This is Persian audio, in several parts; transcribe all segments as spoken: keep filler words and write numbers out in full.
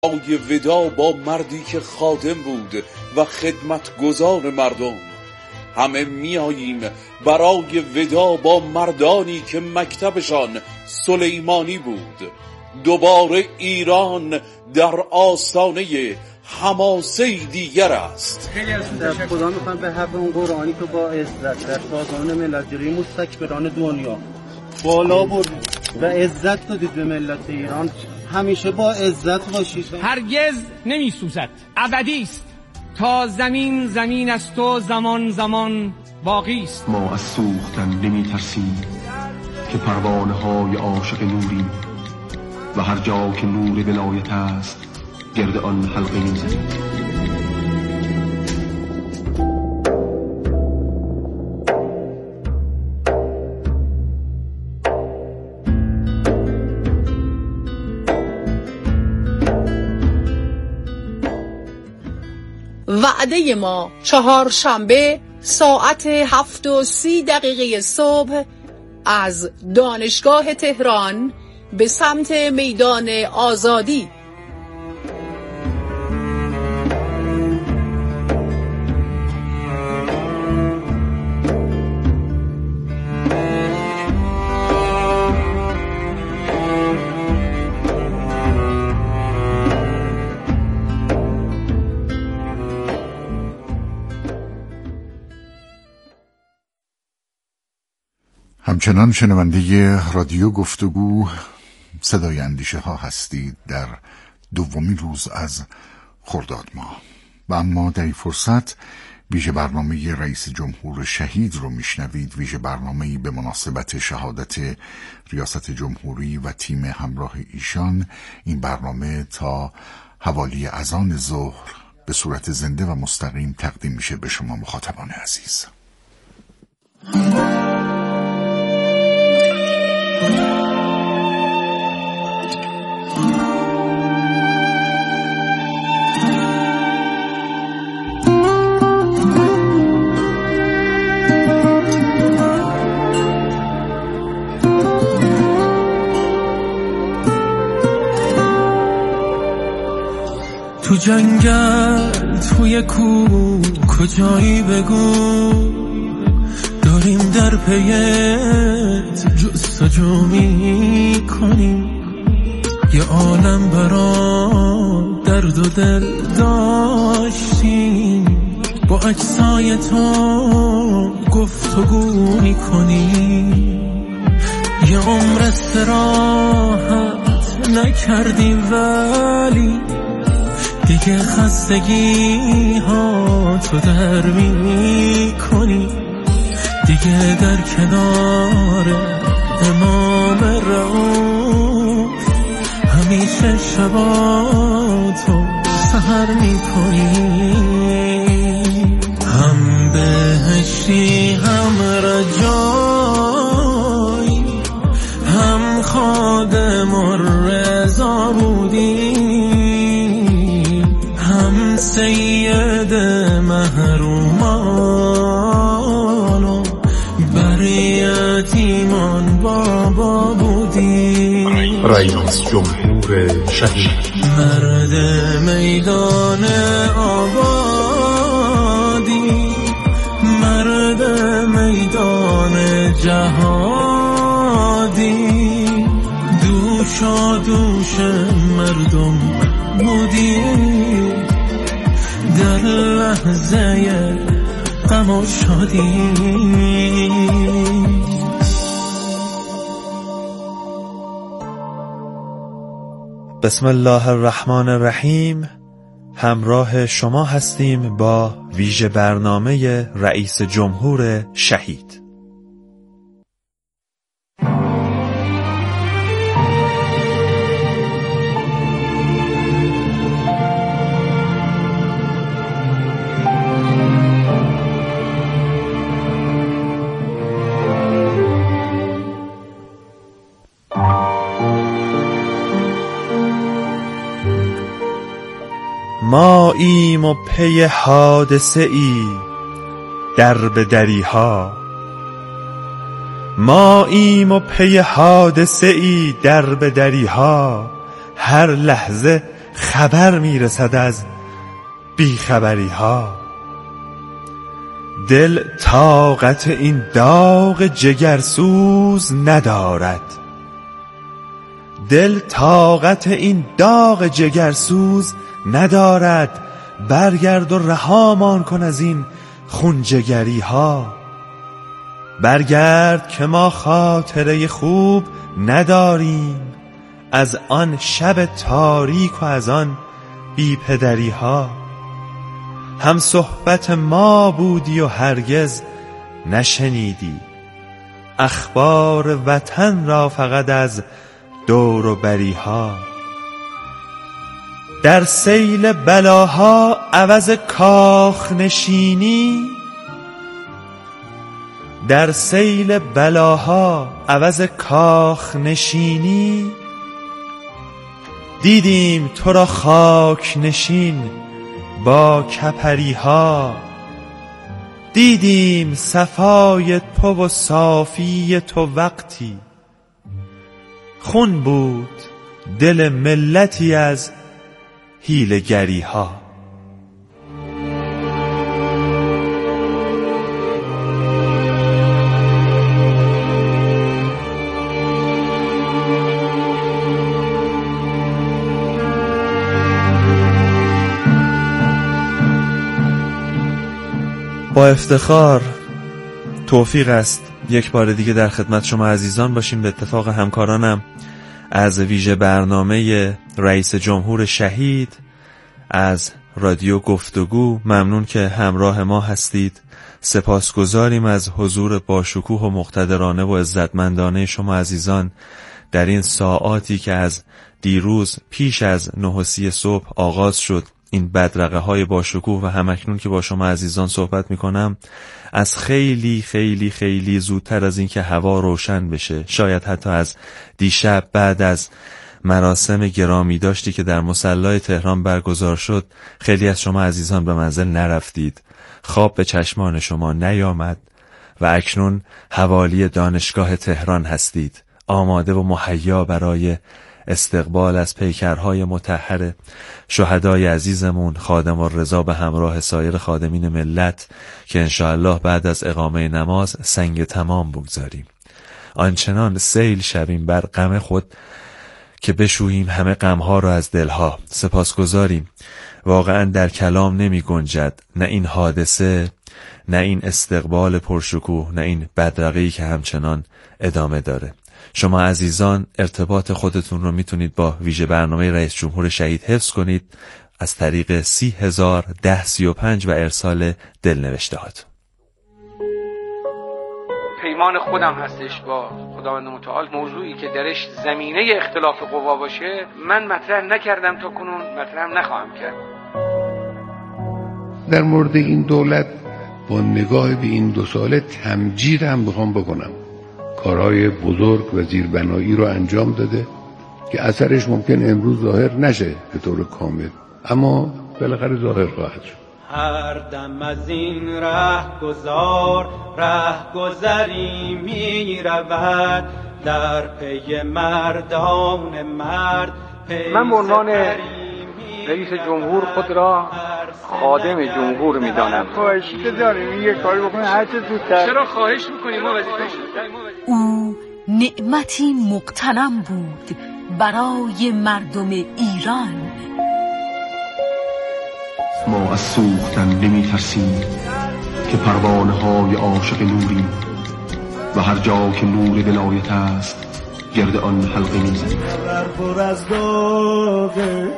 برای ودا با مردی که خادم بود و خدمتگزار مردم. همه می آییم برای ودا با مردانی که مکتبشان سلیمانی بود. دوباره ایران در آستانه حماسه دیگر است. خیلی از خدا میخوام به حق اون قرآنی که با عزت در سازمان ملل جلوی مستکبران دنیا بالا برد و عزت دادید به ملت ایران، همیشه با عزت باشید. هرگز نمی سوزد، ابدی است. تا زمین زمین است و زمان زمان باقی است. ما از سوختن نمی ترسیم که پروانه های عاشق نوریم و هر جا که نور ولایت است گرد آن حلقه می زنیم. وعده ما چهارشنبه ساعت هفت و سی دقیقه صبح از دانشگاه تهران به سمت میدان آزادی. همچنان شنونده رادیو گفتگو صدای اندیشه ها هستید در دومین روز از خرداد ماه. و اما در این فرصت ویژه برنامه رئیس جمهور شهید رو میشنوید. ویژه برنامه‌ای به مناسبت شهادت ریاست جمهوری و تیم همراه ایشان. این برنامه تا حوالی اذان ظهر به صورت زنده و مستقیم تقدیم میشه به شما مخاطبان عزیز. تو جنگل توی کوه کجایی بگو، داریم در پیت جستجو می کنیم. یه عالم برا درد و دل داشتیم، با اجزای تو گفتگو می کنیم. یه عمر استراحت نکردیم ولی دیگه خستگی ها تو در می کنی. دیگه در کنار امام رؤوف همیشه شبا تو سحر می کنی. هم بهشتی هم رجایی، هم خادم الرضا بودی، سید محرومان و بر یتیمان بابا بودی. رئیس جمهور شهید، مرد میدان آبادی، مرد میدان جهادی، دوشا دوش مردم بودی. در لحظه غم و شادی بسم الله الرحمن الرحیم. همراه شما هستیم با ویژه برنامه رئیس جمهور شهید. ما ایم و پی حادثه ای در به دری ها، ما ایم و پی حادثه ای در به دری ها. هر لحظه خبر میرسد از بیخبری ها. دل طاقت این داغ جگرسوز ندارد، دل طاقت این داغ جگرسوز ندارد. برگرد و رهامان کن از این خونجگری ها. برگرد که ما خاطره خوب نداریم از آن شب تاریک و از آن بی پدری ها. هم صحبت ما بودی و هرگز نشنیدی اخبار وطن را فقط از دور و بری ها. در سیل بلاها عوض کاخ نشینی، در سیل بلاها عوض کاخ نشینی. دیدیم تو را خاک نشین با کپری ها. دیدیم صفای تو و صافی تو وقتی خون بود دل ملتی از حیله‌گری ها. با افتخار توفیق است یک بار دیگه در خدمت شما عزیزان باشیم. به اتفاق همکارانم از ویژه برنامه رئیس جمهور شهید از رادیو گفتگو ممنون که همراه ما هستید. سپاسگزاریم از حضور باشکوه و مقتدرانه و عزتمندانه شما عزیزان در این ساعاتی که از دیروز پیش از نه و سی صبح آغاز شد. این بدرقه های باشکوه و همکنون که با شما عزیزان صحبت می کنم از خیلی خیلی خیلی زودتر از این که هوا روشن بشه، شاید حتی از دیشب بعد از مراسم گرامی داشتی که در مصلی تهران برگزار شد، خیلی از شما عزیزان به منزل نرفتید، خواب به چشمان شما نیامد و اکنون حوالی دانشگاه تهران هستید، آماده و مهیا برای استقبال از پیکرهای مطهر شهدای عزیزمون خادم الرضا به همراه سایر خادمین ملت که انشاءالله بعد از اقامه نماز سنگ تمام بگذاریم. آنچنان سیل شویم بر غم خود که بشوییم همه غمها را از دلها. سپاسگزاریم. واقعا در کلام نمی گنجد نه این حادثه، نه این استقبال پرشکوه، نه این بدرقه‌ای که همچنان ادامه داره. شما عزیزان ارتباط خودتون رو میتونید با ویژه برنامه رئیس جمهور شهید حفظ کنید از طریق سی هزار ده سی و پنج و ارسال دلنوشتهات. پیمان خودم هستش با خداوند متعال، موضوعی که درش زمینه اختلاف قوا باشه من مطرح نکردم تا کنون، مطرح نخواهم کرد. در مورد این دولت با نگاه به این دو ساله تمجید هم بخوام بکنم. کارهای بزرگ و زیربنایی رو انجام داده که اثرش ممکن امروز ظاهر نشه به طور کامل، اما بالاخره ظاهر خواهد شد. هر دم از این ره گذار ره گذری می رود در پی مردان مرد. من به عنوان رئیس جمهور خود را خادم جمهور میدانم. خواهشی داریم یه کاری بکنیم هر چه زودتر. چرا خواهش میکنیم؟ ما وظیفه او نعمتی مغتنم بود برای مردم ایران. ما از سوختن نمی ترسیم که پروانه های عاشق نوریم و هر جا که نور ولایت است گرد آن حلقه می زنیم. خبر پر از داغه،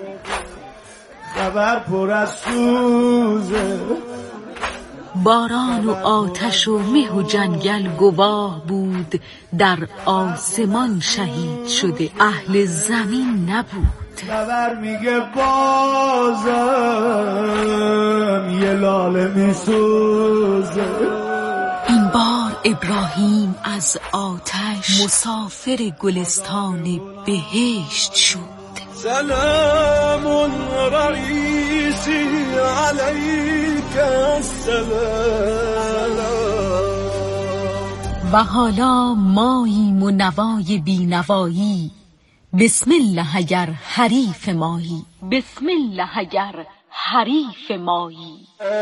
خبر پر از سوزه، باران و آتش و مه و جنگل گواه بود در آسمان شهید شده اهل زمین نبود. خبر میگه بازم یه لاله میسوزه. این بار ابراهیم از آتش مسافر گلستان بهشت شد. سلام رئیسی علیک السلام. و حالا ماییم و نوای بینوایی بسم الله اگر حریف مایی، بسم الله اگر حریف مایی.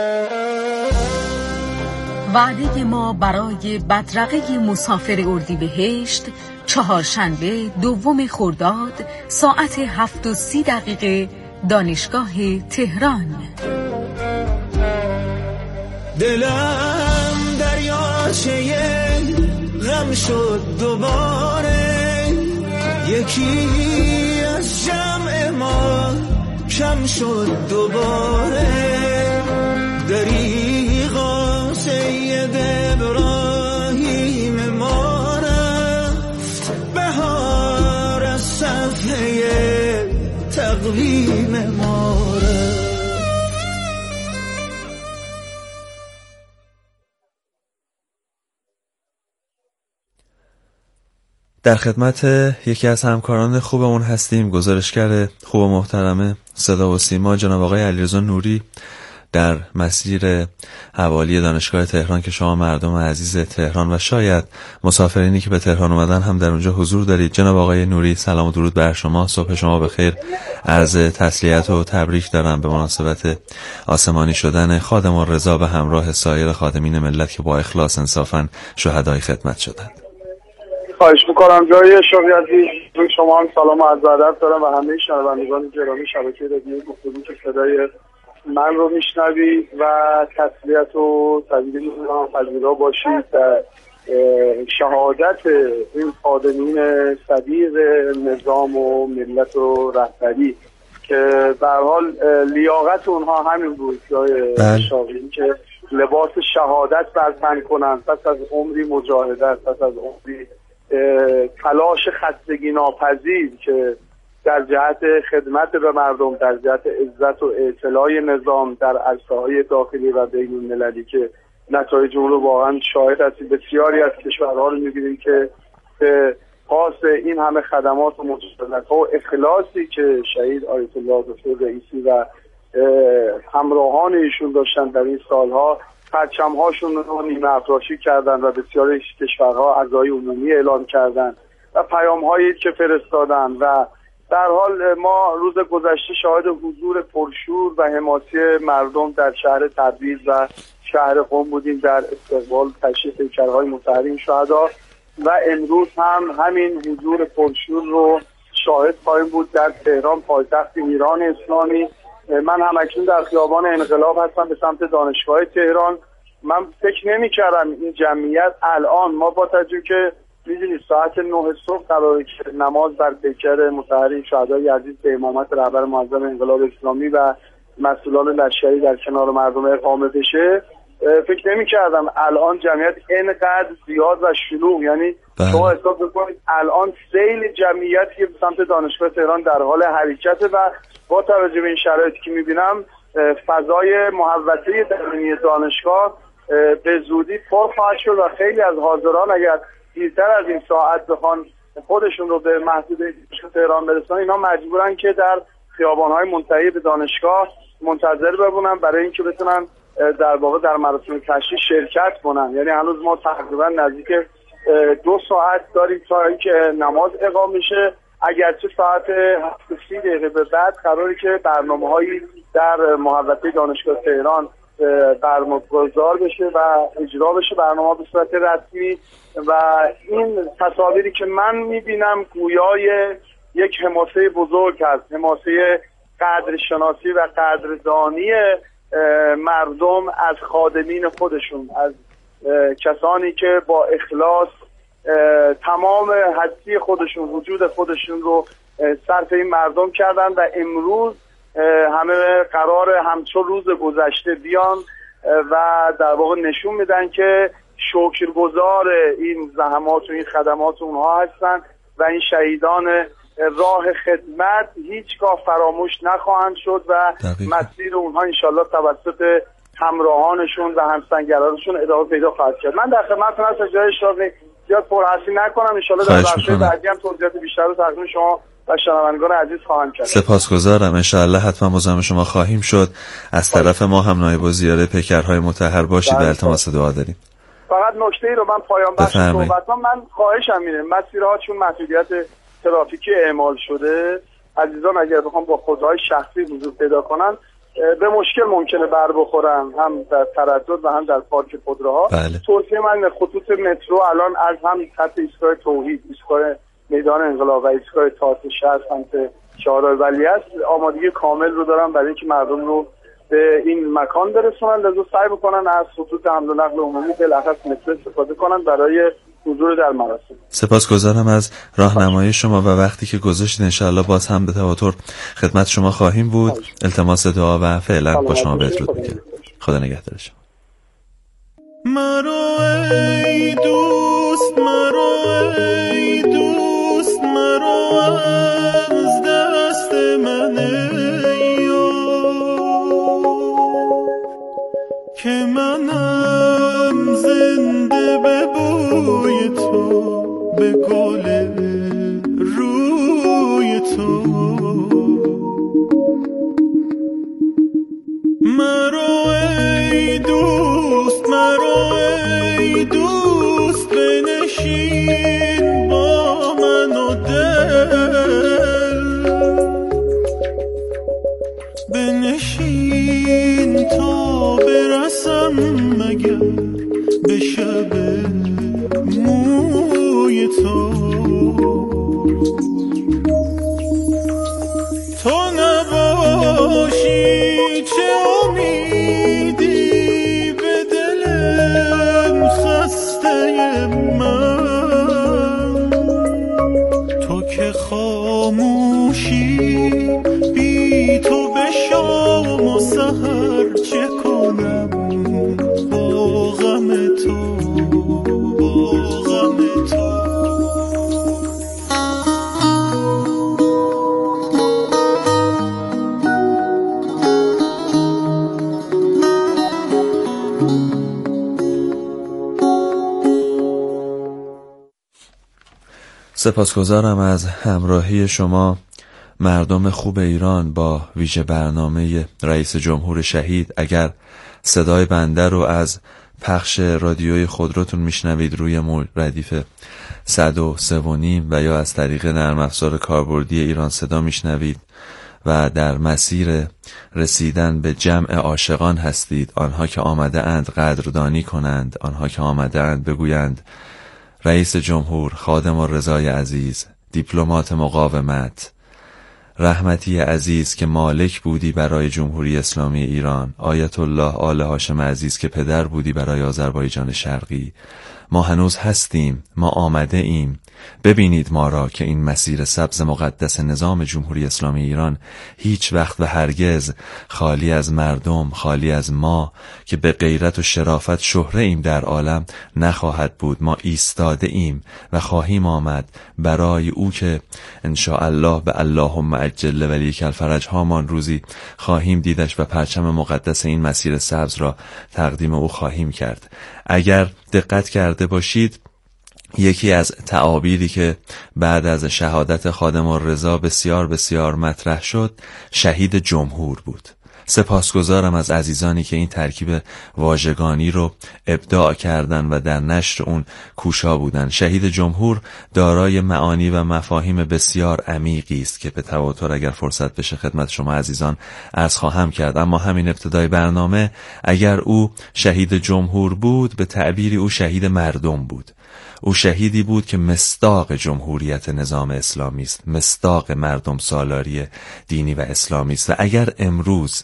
وعده ما برای بدرقه مسافر اردیبهشت چهارشنبه دوم خرداد ساعت هفت و سی دقیقه دانشگاه تهران. دلم دریاچه غم شد دوباره، یکی از جمع ما کم شد دوباره. دریغا سید ابراهیم ما رفت، بهار از صفحه تقویم ما رفت. در خدمت یکی از همکاران خوبمون هستیم، گزارشگر خوب و محترم صدا و سیما جناب آقای علیرضا نوری در مسیر حوالی دانشگاه تهران که شما مردم عزیز تهران و شاید مسافرینی که به تهران اومدن هم در اونجا حضور دارید. جناب آقای نوری سلام و درود بر شما، صبح شما بخیر. عرض تسلیت و تبریک دارم به مناسبت آسمانی شدن خادم الرضا به همراه سایر خادمین ملت که با اخلاص انصافا شهدای خدمت شدند. خواهش میکنم. جای شوقی عزیز شما هم سلام و عرض ادب دارم و همه شنوندگان گرامی شبکه رادیو گفتگو که صدای من رو میشنوید و تسلیت و تبریک میکنم. پذیرا باشید در شهادت این خادمین صدیق نظام و ملت و رهبری که به هر حال لیاقت اونها همین بود، جای شاقی که لباس شهادت بر تن کنند پس از عمری مجاهدت، پس از عمری تلاش خستگی ناپذیر که در جهت خدمت به مردم، در جهت عزت و اطلاع نظام در عرصه‌های داخلی و بین المللی که نتایج اون رو واقعا شاهد هستیم. بسیاری از کشورها رو می‌بینیم که به پاس این همه خدمات و مجاهدت‌ها و اخلاصی که شهید آیت الله دکتر رئیسی و همراهان ایشون داشتن در این سالها، پرچم‌هاشون رو نیمه افراشی کردن و بسیاری کشورها عزای عمومی اعلان کردن و پیام‌هایی که فرستادن و در حال ما روز گذشته شاهد حضور پرشور و حماسی مردم در شهر تبریز و شهر قم بودیم در استقبال تشریف پیکرهای مطهرین شهدا و امروز هم همین حضور پرشور رو شاهد خواهیم بود در تهران پایتخت ایران اسلامی. من هم اکنون در خیابان انقلاب هستم به سمت دانشگاه تهران. من فکر نمی کردم این جمعیت الان، ما با توجه که میدونید ساعت نه صبح قراره که نماز بر پیکر مطهرین شهدای عزیز به امامت رهبر معظم انقلاب اسلامی و مسئولان لشکری در کنار مردم اقامه بشه، فکر نمی کردم الان جمعیت اینقدر زیاد و شلوغ، یعنی شما حساب بکنید الان سیل جمعیتی که به سمت دانشگاه تهران در حال حرکت و با توجه به این شرایطی که میبینم فضای محوطه درونی دانشگاه به زودی پر خواهد شد و خیلی از حاضران اگر دیرتر از این ساعت بخوان خودشون رو به محدوده تهران برسونن، اینا مجبورن که در خیابان‌های منتهی به دانشگاه منتظر بمونن برای اینکه بتونن در واقع در مراسم تشریح شرکت کنن. یعنی هنوز ما تقریبا نزدیک دو ساعت داریم تا اینکه نماز اقامه میشه، اگرچه ساعت هفت و سی دقیقه به بعد قراره که برنامه‌هایی در محوطه دانشگاه تهران برگزار بشه و اجرا بشه، برنامه به صورت رسمی. و این تصاویری که من میبینم گویای یک حماسه بزرگ هست، حماسه قدرشناسی و قدردانی مردم از خادمین خودشون، از کسانی که با اخلاص تمام هستی خودشون، وجود خودشون رو صرف این مردم کردن و امروز همه قرار همچون روز گذشته بیان و در واقع نشون میدن که شکرگزار این زحمات و این خدمات اونها هستن و این شهیدان راه خدمت هیچگاه فراموش نخواهند شد و مسیر اونها انشالله توسط همراهانشون و همسنگرانشون ادامه پیدا خواهد کرد. من در خدمتتون هستم، جای شاغلی زیاد پرحرفی نکنم، انشالله در بخش بعدی هم توضیحات بیشتر رو تقدیم شما و شنوندگان عزیز خواهم کرد. سپاسگزارم، انشالله حتما مزاحم شما خواهیم شد. از طرف ما هم نایب الزیاره پیکرهای مطهر باشید و التماس دعا داریم. فقط نکته ای رو من پایان بخش صحبتام من خواهشم اینه، مسیرها چون محدودیت ترافیکی اعمال شده، عزیزان اگر بخوام با خودروهای شخصی حضور پیدا کنن به مشکل ممکنه بر بخورن، هم در تردد و هم در پارک خودروها. بله. توصیه من خطوط مترو الان از هم خط ایستگاه توحید، ایستگاه میدان انقلاب و ایستگاه تئاتر شهر سمت شاهراه ولیعصر آمادگی کامل رو دارن برای اینکه مردم رو به این مکان برسونن. لذا سعی بکنن از خطوط حمل و نقل عمومی بالاخص مترو استفاده کنن برای حضور در مراسم. سپاسگزارم از راهنمایی شما و وقتی که گذاشتید انشاءالله باز هم به تواتر خدمت شما خواهیم بود. التماس دعا و فعلا با شما بدرود میگم. خدا نگهدار شما. مرو ای دوست، مرو ای دوست، مرو از دست من که منم زنده به بوی تو، به گل روی تو. مرو ای دوست، مرو ای دوست، بنشین با من و دل، بنشین تا برسم مگر به شب موی تو. تو نباشی چه امیدی به دلم خسته من، تو که خاموشی بی تو به شام و سحر چه کنم با غم تو، با غم تو. سپاسگزارم از همراهی شما مردم خوب ایران با ویژه برنامه رئیس جمهور شهید. اگر صدای بنده رو از پخش رادیوی خودروتون میشنوید روی ردیف صد و سه و نیم و یا از طریق نرم افزار کاربردی ایران صدا میشنوید و در مسیر رسیدن به جمع عاشقان هستید، آنها که آمده اند قدردانی کنند، آنها که آمده اند بگویند رئیس جمهور، خادم الرضای عزیز، دیپلمات مقاومت، رحمتی عزیز که مالک بودی برای جمهوری اسلامی ایران، آیت الله آل هاشم عزیز که پدر بودی برای آذربایجان شرقی، ما هنوز هستیم، ما آمده ایم، ببینید ما را که این مسیر سبز مقدس نظام جمهوری اسلامی ایران هیچ وقت و هرگز خالی از مردم، خالی از ما که به غیرت و شرافت شهره ایم در عالم نخواهد بود. ما ایستاده ایم و خواهیم آمد برای او که انشاءالله به اللهم عجل ولیک الفرج هامان روزی خواهیم دیدش و پرچم مقدس این مسیر سبز را تقدیم او خواهیم کرد. اگر دقت کرده باشید یکی از تعابیری که بعد از شهادت خادم الرضا بسیار بسیار مطرح شد شهید جمهور بود. سپاسگزارم از عزیزانی که این ترکیب واژگانی رو ابداع کردن و در نشر اون کوشا بودن. شهید جمهور دارای معانی و مفاهیم بسیار عمیقی است که به تواتر اگر فرصت بشه خدمت شما عزیزان عرض خواهم کرد. اما همین ابتدای برنامه اگر او شهید جمهور بود به تعبیری او شهید مردم بود. او شهیدی بود که مصداق جمهوریت نظام اسلامی است، مصداق مردم سالاری دینی و اسلامی است. و اگر امروز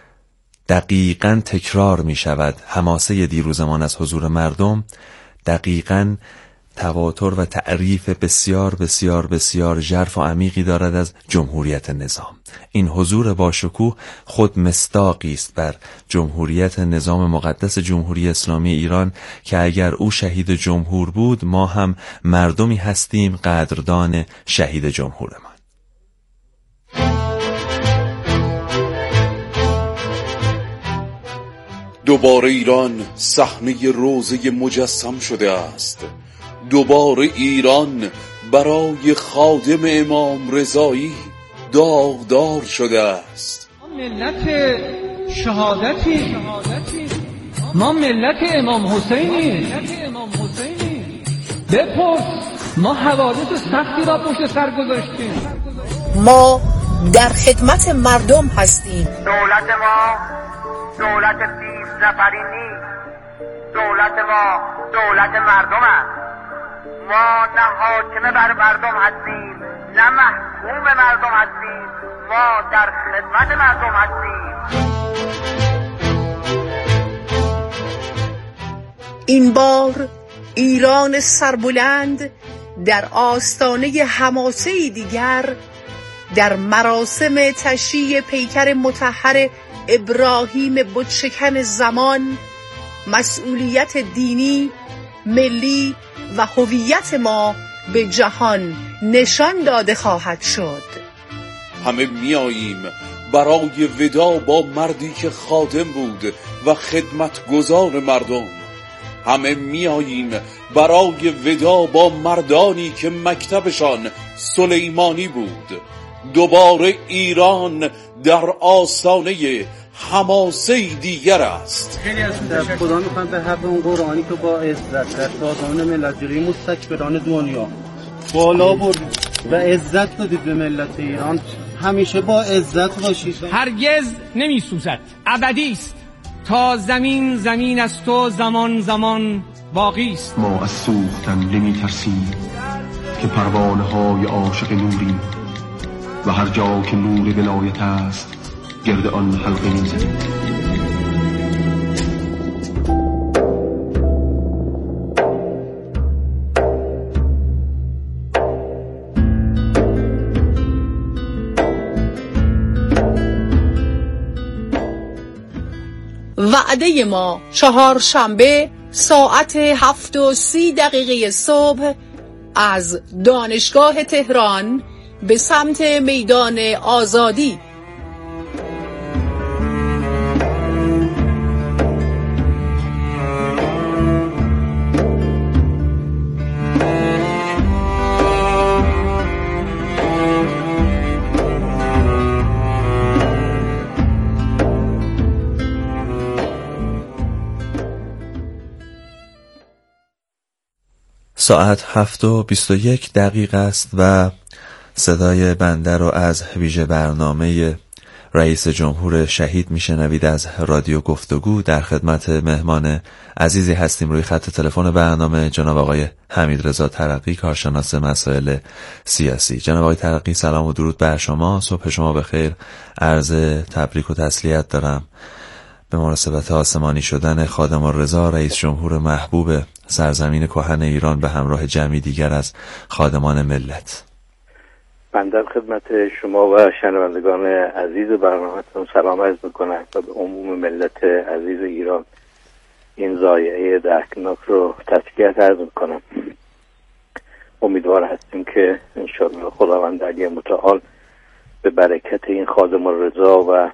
دقیقاً تکرار می شود حماسه دیروزمان از حضور مردم، دقیقاً تواتر و تعریف بسیار بسیار بسیار ژرف و عمیقی دارد از جمهوریت نظام. این حضور با شکوه خود مصداقی است بر جمهوریت نظام مقدس جمهوری اسلامی ایران که اگر او شهید جمهور بود ما هم مردمی هستیم قدردان شهید جمهورمان. دوباره ایران صحنه روزه مجسم شده است. دوباره ایران برای خادم امام رضایی داغدار شده است. ما ملت شهادتی، ما ملت امام حسینی. بپرس ما حوادث سختی را پشت سر گذاشتیم. ما در خدمت مردم هستیم. دولت ما دولت بیست نفری نیست. دولت ما دولت مردم است. ما نه حاکم بر مردم هستیم نه محکوم مردم هستیم. ما در خدمت مردم هستیم. این بار ایران سربلند در آستانه حماسه دیگر در مراسم تشییع پیکر مطهر ابراهیم بتشکن زمان مسئولیت دینی، ملی و هویت ما به جهان نشان داده خواهد شد. همه میاییم برای ودا با مردی که خادم بود و خدمتگزار مردم. همه میاییم برای ودا با مردانی که مکتبشان سلیمانی بود. دوباره ایران در آستانه حماسه دیگر است. در خدا میخوام به حق اون قرآنی که با عزت در سازمان ملت جلوی مستکبران دنیا بالا برد و عزت دادید به ملت ایران، همیشه با عزت باشید. هرگز نمی سوزد، ابدی است. تا زمین زمین است و زمان زمان باقی است. ما از سوختن نمی ترسیم که پروانه های عاشق نوریم و هر جا که نور ولایت است گرد آن حلقه می زنیم. وعده ما چهارشنبه ساعت هفت و سی دقیقه صبح از دانشگاه تهران به سمت میدان آزادی. ساعت هفت و بیست و یک دقیقه است و صدای بنده رو از ویژه برنامه رئیس جمهور شهید میشنوید از رادیو گفتگو. در خدمت مهمان عزیزی هستیم روی خط تلفن برنامه، جناب آقای حمیدرضا ترقی، کارشناس مسائل سیاسی. جناب آقای ترقی، سلام و درود بر شما. صبح شما بخیر. عرض تبریک و تسلیت دارم به مناسبت آسمانی شدن خادم الرضا رئیس جمهور محبوب سرزمین کهن ایران به همراه جمعی دیگر از خادمان ملت. من در خدمت شما و شنوندگان عزیز برنامه‌تون سلام عرض می‌کنم و به عموم ملت عزیز ایران این ضایعه دردناک رو تسکیت عرض می‌کنم. امیدوار هستیم که انشاءالله خداوند علی متعال به برکت این خادم الرضا و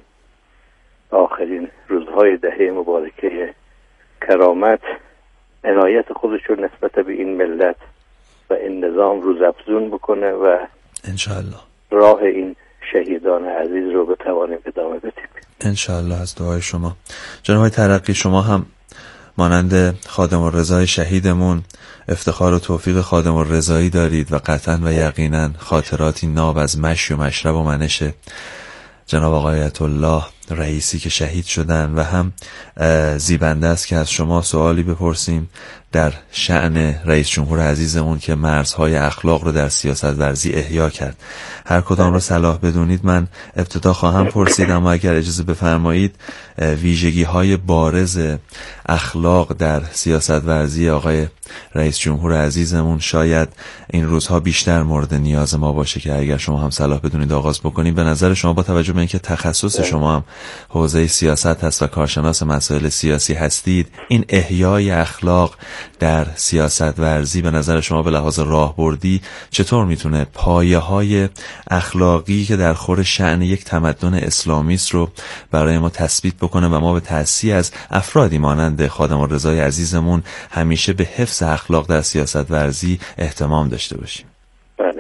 آخرین روزهای دهه مبارکه کرامت عنایت خودش رو نسبت به این ملت و این نظام روزافزون بکنه و انشاءالله راه این شهیدان عزیز رو بتوانیم ادامه بدیم انشاءالله. از دعای شما. جناب ترقی، شما هم مانند خادم الرضا شهیدمون افتخار و توفیق خادم الرضایی دارید و قطعا و یقینا خاطراتی ناب از مشی و مشرب و منش جناب آقای آیت الله رئیسی که شهید شدن و هم زیبنده است که از شما سوالی بپرسیم در شأن رئیس جمهور عزیزمون که مرزهای اخلاق رو در سیاست ورزی احیا کرد. هر کدام رو صلاح بدونید من ابتدا خواهم پرسید، اما اگر اجازه بفرمایید ویژگی های بارز اخلاق در سیاست ورزی آقای رئیس جمهور عزیزمون شاید این روزها بیشتر مورد نیاز ما باشه که اگر شما هم صلاح بدونید آغاز بکنید. به نظر شما با توجه به اینکه تخصص شما هم حوزه سیاست هست و کارشناس مسائل سیاسی هستید، این احیای اخلاق در سیاست ورزی به نظر شما به لحاظ راهبردی چطور میتونه پایه های اخلاقی که در خور شأن یک تمدن اسلامی است رو برای ما تثبیت بکنه و ما به تأسی از افرادی مانند خادم الرضا عزیزمون همیشه به حفظ اخلاق در سیاست ورزی اهتمام داشته باشیم؟ بله،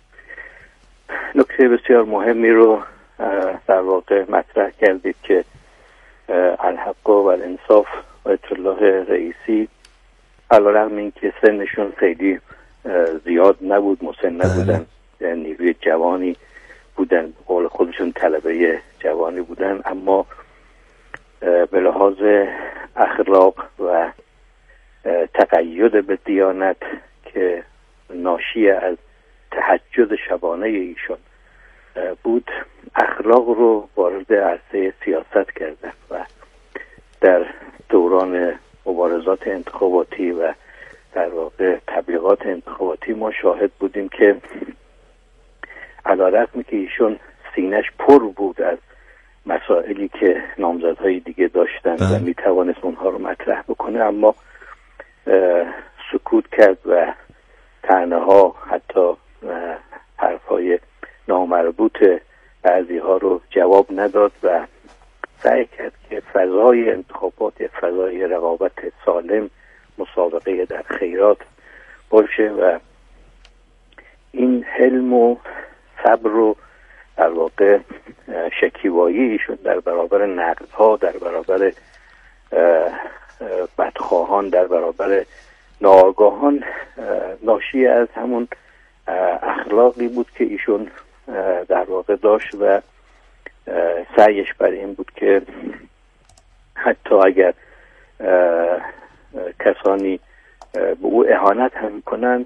نکته بسیار مهمی رو در واقع مطرح کردید که الحق و الانصاف آیت الله رئیسی علیرغم اینکه سنشون خیلی زیاد نبود، مسن نبودن، نیروی جوانی بودن، قول خودشون طلبه جوانی بودن، اما به لحاظ اخلاق و تقید به دیانت که ناشی از تهجد شبانه ایشون بود، اخلاق رو وارد عرصه سیاست کردن و در دوران مبارزات انتخاباتی و در واقع تبلیغات انتخاباتی ما شاهد بودیم که علی‌رغم که ایشون سینش پر بود از مسائلی که نامزدهای دیگه داشتن و میتوانست اونها رو مطرح بکنه، اما سکوت کرد و طعنه ها، حتی حرفهای نامربوط بعضی ها رو جواب نداد و سعی کرد که فضای انتخابات فضای رقابت سالم، مسابقه در خیرات باشه و این حلم و صبر رو در واقع شکیبایی ایشون در برابر نقدها، در برابر بدخواهان، در برابر ناآگاهان، ناشی از همون اخلاقی بود که ایشون در واقع داشت و سعیش بر این بود که حتی اگر کسانی به او اهانت هم کنند،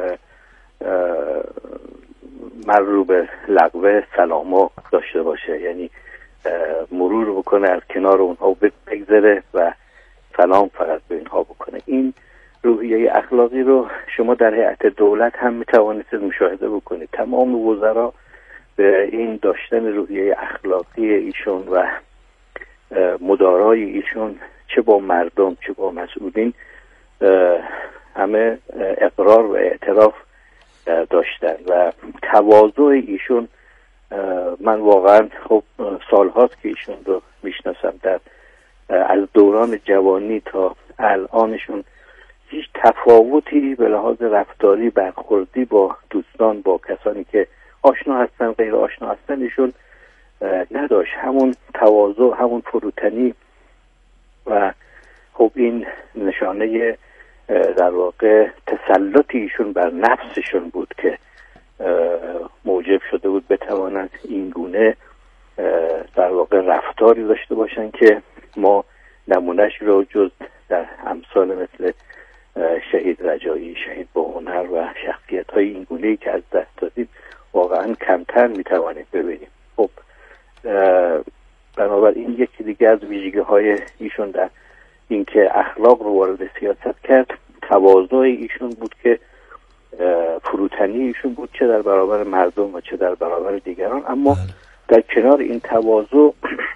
مرو به لغوه سلاما داشته باشه، یعنی مرور بکنه، از کنار اونها بگذره و سلام فقط به اینها بکنه. این روحیه اخلاقی رو شما در هیئت دولت هم میتوانید مشاهده بکنید. تمام وزرا به این داشتن روحیه اخلاقی ایشون و مدارای ایشون، چه با مردم چه با مسئولین، همه اقرار و اعتراف داشتن و تواضع ایشون، من واقعا خب سالهاست که ایشون رو میشناسم، در از دوران جوانی تا الانشون هیچ تفاوتی به لحاظ رفتاری، برخوردی با دوستان، با کسانی که آشنا هستن غیر آشنا هستن، ایشون نداشت. همون تواضع، همون فروتنی و خب این نشانه در واقع تسلطی ایشون بر نفسشون بود که موجب شده بود بتوانند این گونه در واقع رفتاری داشته باشن که ما نمونهش رو جز در امثال مثل شهید رجایی، شهید با هنر و شخصیت های این گونه‌ای که از دست دادیم واقعا کمتر میتوانیم ببینیم. خب بنابراین یکی دیگه از ویژگی های ایشون در اینکه اخلاق رو وارد سیاست کرد، تواضع ایشون بود که فروتنی ایشون بود، چه در برابر مردم و چه در برابر دیگران. اما در کنار این تواضع،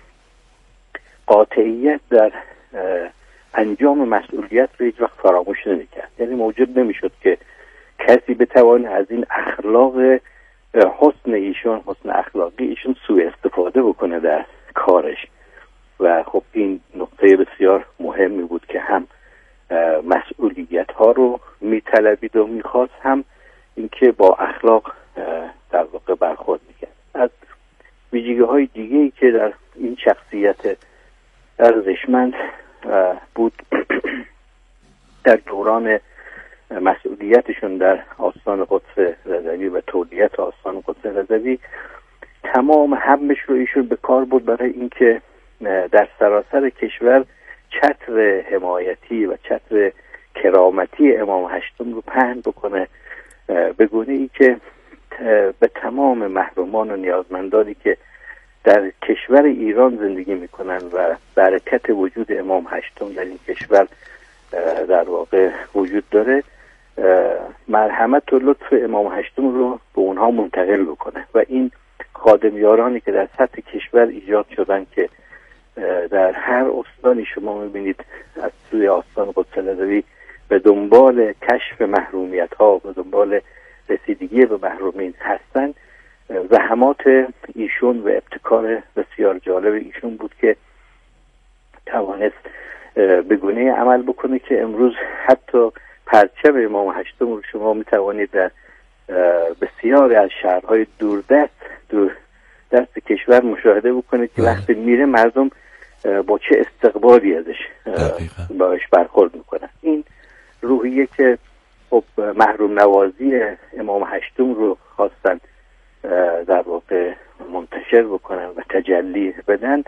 قاطعیت در انجام مسئولیت رو هیچ وقت فراموش نمی‌کرد. یعنی موجب نمی‌شد که کسی بتوانه از این اخلاق حسن ایشون، حسن اخلاقی ایشون سوء استفاده بکنه در کارش و خب این نقطه بسیار مهمی بود که هم مسئولیت ها رو میطلبید و میخواست، هم اینکه با اخلاق در واقع برخورد میکرد. از ویژگی های دیگه‌ای که در این شخصیت ارزشمند بود در دوران مسئولیتشون در آستان قدس رضوی و تولیت آستان قدس رضوی، تمام همش رو ایشون به کار بود برای اینکه در سراسر کشور چتر حمایتی و چتر کرامتی امام هشتم رو پهن بکنه، به گونه ای که به تمام محرومان و نیازمندانی که در کشور ایران زندگی میکنن و برکت وجود امام هشتم در این کشور در واقع وجود داره، مرحمت و لطف امام هشتم رو به اونها منتقل بکنه و این خادمیارانی که در سطح کشور ایجاد شدن که در هر استانی شما میبینید از سوی آستان قدس رضوی به دنبال کشف محرومیت ها، به دنبال رسیدگی به محرومین هستن، زحمات ایشون و ابتکار بسیار جالب ایشون بود که توانست به گونه عمل بکنه که امروز حتی پرچم امام هشتم رو شما میتوانید در بسیاری از شهرهای دوردست دور دست کشور مشاهده بکنید که وقتی میره مردم با چه استقبالی ازش باش برخورد میکنن. این روحیه که خب محروم نوازی امام هشتم رو خواستن در واقع منتشر بکنن و تجلی بدن،